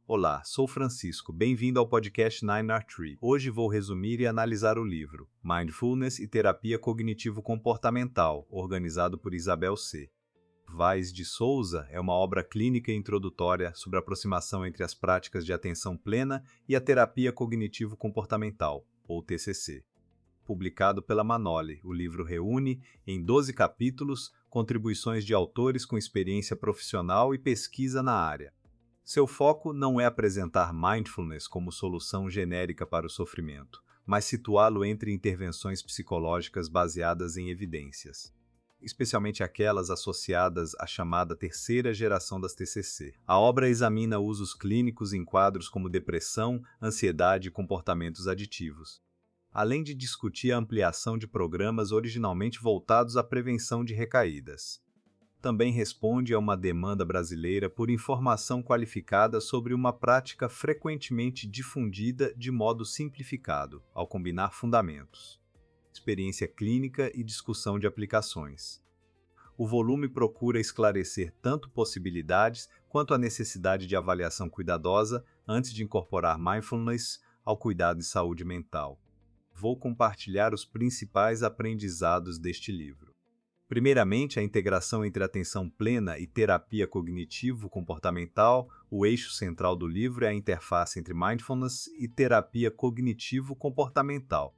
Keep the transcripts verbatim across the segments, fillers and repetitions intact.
Olá, sou Francisco, bem-vindo ao podcast nine R Tree. Hoje vou resumir e analisar o livro Mindfulness e Terapia Cognitivo-Comportamental, organizado por Isabel C. Vaz de Souza é uma obra clínica e introdutória sobre a aproximação entre as práticas de atenção plena e a terapia cognitivo-comportamental, ou T C C. Publicado pela Manoli, o livro reúne, em doze capítulos, contribuições de autores com experiência profissional e pesquisa na área. Seu foco não é apresentar mindfulness como solução genérica para o sofrimento, mas situá-lo entre intervenções psicológicas baseadas em evidências, especialmente aquelas associadas à chamada terceira geração das T C C. A obra examina usos clínicos em quadros como depressão, ansiedade e comportamentos aditivos, além de discutir a ampliação de programas originalmente voltados à prevenção de recaídas. Também responde a uma demanda brasileira por informação qualificada sobre uma prática frequentemente difundida de modo simplificado, ao combinar fundamentos, experiência clínica e discussão de aplicações. O volume procura esclarecer tanto possibilidades quanto a necessidade de avaliação cuidadosa antes de incorporar mindfulness ao cuidado de saúde mental. Vou compartilhar os principais aprendizados deste livro. Primeiramente, a integração entre atenção plena e terapia cognitivo-comportamental. O eixo central do livro é a interface entre mindfulness e terapia cognitivo-comportamental.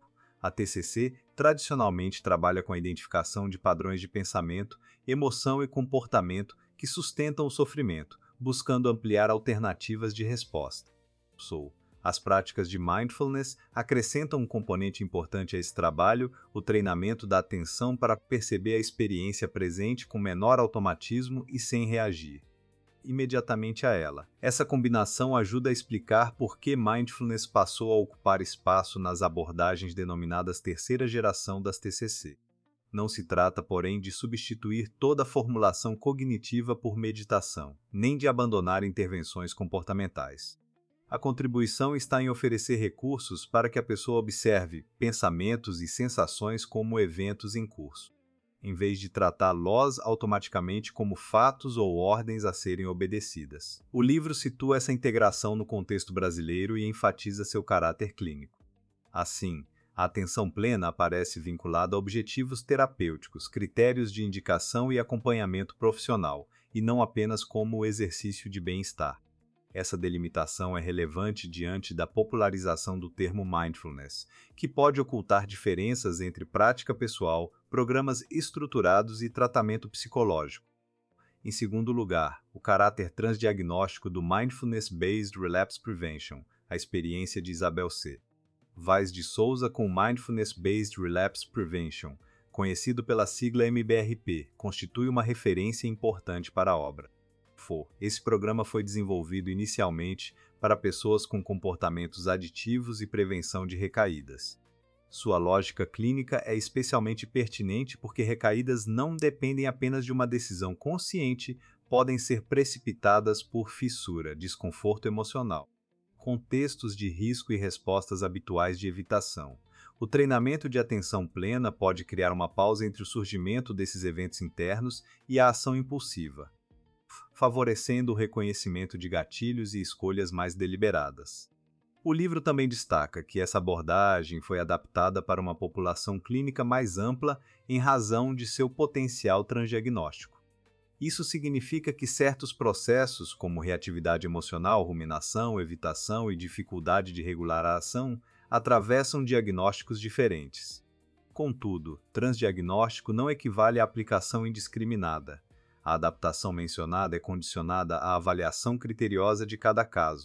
A T C C tradicionalmente trabalha com a identificação de padrões de pensamento, emoção e comportamento que sustentam o sofrimento, buscando ampliar alternativas de resposta. Sou. As práticas de mindfulness acrescentam um componente importante a esse trabalho, o treinamento da atenção para perceber a experiência presente com menor automatismo e sem reagir imediatamente a ela. Essa combinação ajuda a explicar por que mindfulness passou a ocupar espaço nas abordagens denominadas terceira geração das T C C. Não se trata, porém, de substituir toda a formulação cognitiva por meditação, nem de abandonar intervenções comportamentais. A contribuição está em oferecer recursos para que a pessoa observe pensamentos e sensações como eventos em curso, em vez de tratá-los automaticamente como fatos ou ordens a serem obedecidas. O livro situa essa integração no contexto brasileiro e enfatiza seu caráter clínico. Assim, a atenção plena aparece vinculada a objetivos terapêuticos, critérios de indicação e acompanhamento profissional, e não apenas como exercício de bem-estar. Essa delimitação é relevante diante da popularização do termo mindfulness, que pode ocultar diferenças entre prática pessoal, programas estruturados e tratamento psicológico. Em segundo lugar, o caráter transdiagnóstico do Mindfulness-Based Relapse Prevention, a experiência de Isabel C. Vaz de Souza com Mindfulness-Based Relapse Prevention, conhecido pela sigla M B R P, constitui uma referência importante para a obra. Esse programa foi desenvolvido inicialmente para pessoas com comportamentos aditivos e prevenção de recaídas. Sua lógica clínica é especialmente pertinente porque recaídas não dependem apenas de uma decisão consciente, podem ser precipitadas por fissura, desconforto emocional, contextos de risco e respostas habituais de evitação. O treinamento de atenção plena pode criar uma pausa entre o surgimento desses eventos internos e a ação impulsiva, favorecendo o reconhecimento de gatilhos e escolhas mais deliberadas. O livro também destaca que essa abordagem foi adaptada para uma população clínica mais ampla em razão de seu potencial transdiagnóstico. Isso significa que certos processos, como reatividade emocional, ruminação, evitação e dificuldade de regular a ação, atravessam diagnósticos diferentes. Contudo, transdiagnóstico não equivale à aplicação indiscriminada. A adaptação mencionada é condicionada à avaliação criteriosa de cada caso,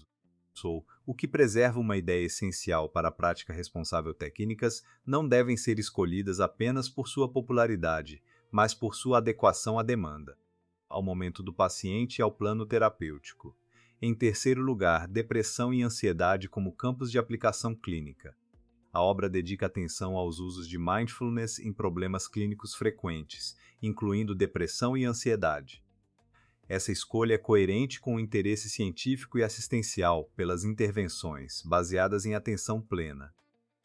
o que preserva uma ideia essencial para a prática responsável. Técnicas não devem ser escolhidas apenas por sua popularidade, mas por sua adequação à demanda, ao momento do paciente e ao plano terapêutico. Em terceiro lugar, depressão e ansiedade como campos de aplicação clínica. A obra dedica atenção aos usos de mindfulness em problemas clínicos frequentes, incluindo depressão e ansiedade. Essa escolha é coerente com o interesse científico e assistencial pelas intervenções, baseadas em atenção plena.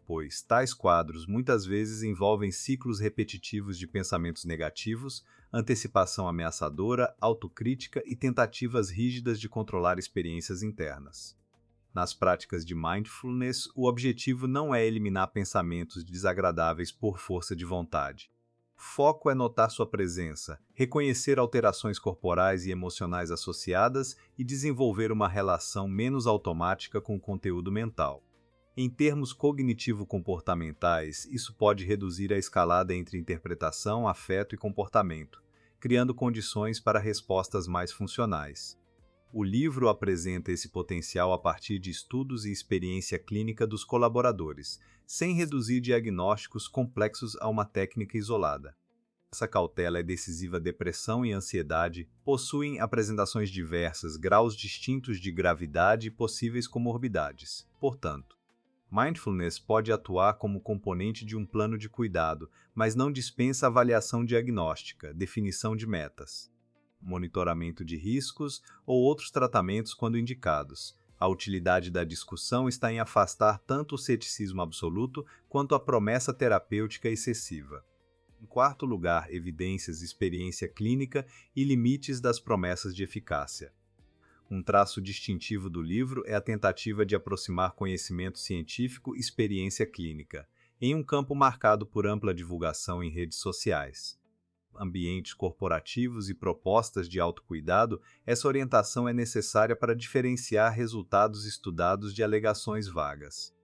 pois tais quadros muitas vezes envolvem ciclos repetitivos de pensamentos negativos, antecipação ameaçadora, autocrítica e tentativas rígidas de controlar experiências internas. Nas práticas de mindfulness, o objetivo não é eliminar pensamentos desagradáveis por força de vontade. O foco é notar sua presença, reconhecer alterações corporais e emocionais associadas e desenvolver uma relação menos automática com o conteúdo mental. Em termos cognitivo-comportamentais, isso pode reduzir a escalada entre interpretação, afeto e comportamento, criando condições para respostas mais funcionais. O livro apresenta esse potencial a partir de estudos e experiência clínica dos colaboradores, sem reduzir diagnósticos complexos a uma técnica isolada. Essa cautela é decisiva. Depressão e ansiedade possuem apresentações diversas, graus distintos de gravidade e possíveis comorbidades. Portanto, mindfulness pode atuar como componente de um plano de cuidado, mas não dispensa avaliação diagnóstica, definição de metas, monitoramento de riscos ou outros tratamentos quando indicados. A utilidade da discussão está em afastar tanto o ceticismo absoluto quanto a promessa terapêutica excessiva. Em quarto lugar, evidências, experiência clínica e limites das promessas de eficácia. Um traço distintivo do livro é a tentativa de aproximar conhecimento científico e experiência clínica, em um campo marcado por ampla divulgação em redes sociais. Ambientes corporativos e propostas de autocuidado, essa orientação é necessária para diferenciar resultados estudados de alegações vagas.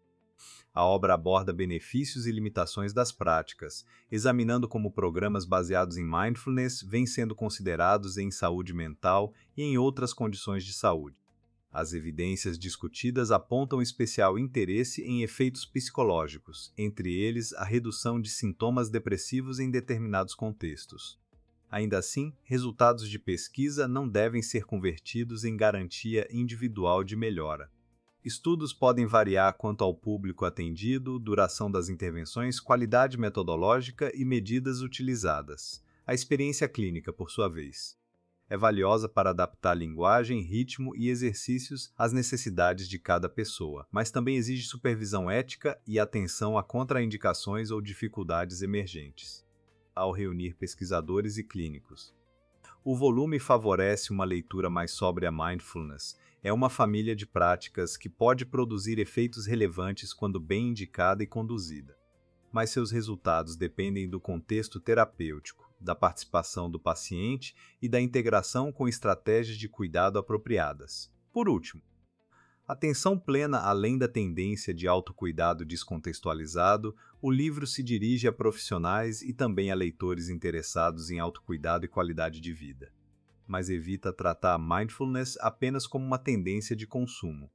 A obra aborda benefícios e limitações das práticas, examinando como programas baseados em mindfulness vêm sendo considerados em saúde mental e em outras condições de saúde. As evidências discutidas apontam especial interesse em efeitos psicológicos, entre eles a redução de sintomas depressivos em determinados contextos. Ainda assim, resultados de pesquisa não devem ser convertidos em garantia individual de melhora. Estudos podem variar quanto ao público atendido, duração das intervenções, qualidade metodológica e medidas utilizadas. A experiência clínica, por sua vez, é valiosa para adaptar linguagem, ritmo e exercícios às necessidades de cada pessoa, mas também exige supervisão ética e atenção a contraindicações ou dificuldades emergentes. Ao reunir pesquisadores e clínicos, o volume favorece uma leitura mais sóbria. Mindfulness é uma família de práticas que pode produzir efeitos relevantes quando bem indicada e conduzida. Mas seus resultados dependem do contexto terapêutico, da participação do paciente e da integração com estratégias de cuidado apropriadas. Por último, atenção plena. Além da tendência de autocuidado descontextualizado, o livro se dirige a profissionais e também a leitores interessados em autocuidado e qualidade de vida, mas evita tratar mindfulness apenas como uma tendência de consumo.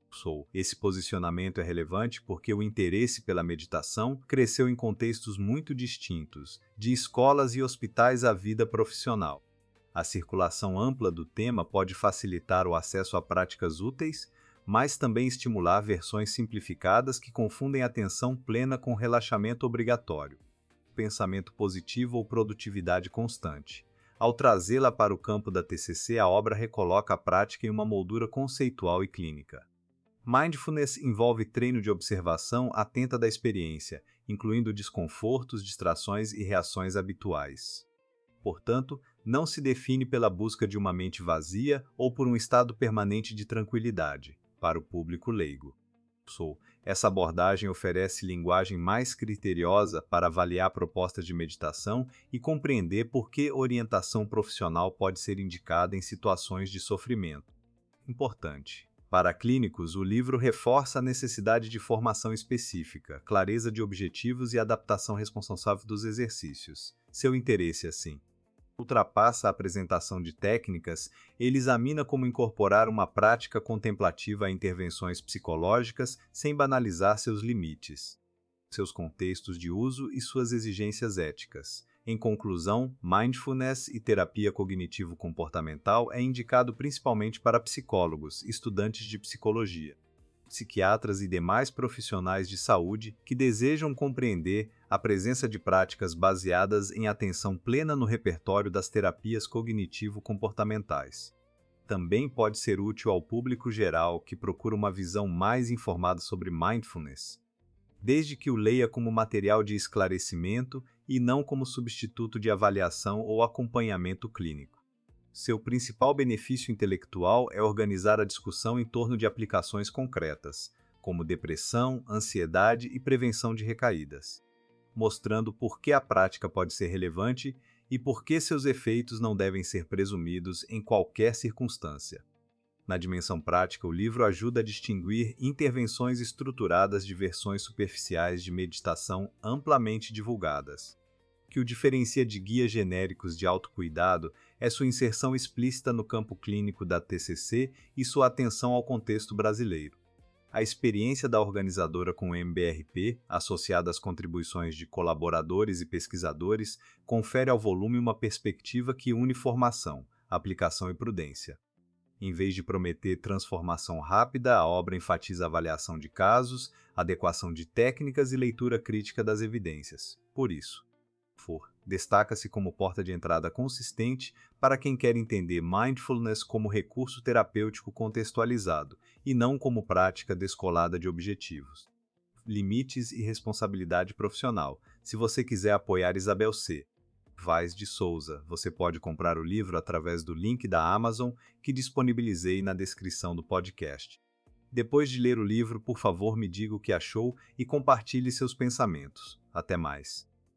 Esse posicionamento é relevante porque o interesse pela meditação cresceu em contextos muito distintos, de escolas e hospitais à vida profissional. A circulação ampla do tema pode facilitar o acesso a práticas úteis, mas também estimular versões simplificadas que confundem atenção plena com relaxamento obrigatório, pensamento positivo ou produtividade constante. Ao trazê-la para o campo da T C C, a obra recoloca a prática em uma moldura conceitual e clínica. Mindfulness envolve treino de observação atenta da experiência, incluindo desconfortos, distrações e reações habituais. Portanto, não se define pela busca de uma mente vazia ou por um estado permanente de tranquilidade, para o público leigo. Essa abordagem oferece linguagem mais criteriosa para avaliar propostas de meditação e compreender por que orientação profissional pode ser indicada em situações de sofrimento. Importante. Para clínicos, o livro reforça a necessidade de formação específica, clareza de objetivos e adaptação responsável dos exercícios. Seu interesse, assim, ultrapassa a apresentação de técnicas. Ele examina como incorporar uma prática contemplativa a intervenções psicológicas sem banalizar seus limites, seus contextos de uso e suas exigências éticas. Em conclusão, mindfulness e terapia cognitivo-comportamental é indicado principalmente para psicólogos, estudantes de psicologia, psiquiatras e demais profissionais de saúde que desejam compreender a presença de práticas baseadas em atenção plena no repertório das terapias cognitivo-comportamentais. Também pode ser útil ao público geral que procura uma visão mais informada sobre mindfulness. desde que o leia como material de esclarecimento e não como substituto de avaliação ou acompanhamento clínico. Seu principal benefício intelectual é organizar a discussão em torno de aplicações concretas, como depressão, ansiedade e prevenção de recaídas, mostrando por que a prática pode ser relevante e por que seus efeitos não devem ser presumidos em qualquer circunstância. Na dimensão prática, o livro ajuda a distinguir intervenções estruturadas de versões superficiais de meditação amplamente divulgadas. O que o diferencia de guias genéricos de autocuidado é sua inserção explícita no campo clínico da T C C e sua atenção ao contexto brasileiro. A experiência da organizadora com o M B R P, associada às contribuições de colaboradores e pesquisadores, confere ao volume uma perspectiva que une formação, aplicação e prudência. Em vez de prometer transformação rápida, a obra enfatiza avaliação de casos, adequação de técnicas e leitura crítica das evidências. Por isso, for, destaca-se como porta de entrada consistente para quem quer entender mindfulness como recurso terapêutico contextualizado e não como prática descolada de objetivos. Limites e responsabilidade profissional. Se você quiser apoiar Isabel C. Vaz de Souza, você pode comprar o livro através do link da Amazon que disponibilizei na descrição do podcast. Depois de ler o livro, por favor, me diga o que achou e compartilhe seus pensamentos. Até mais.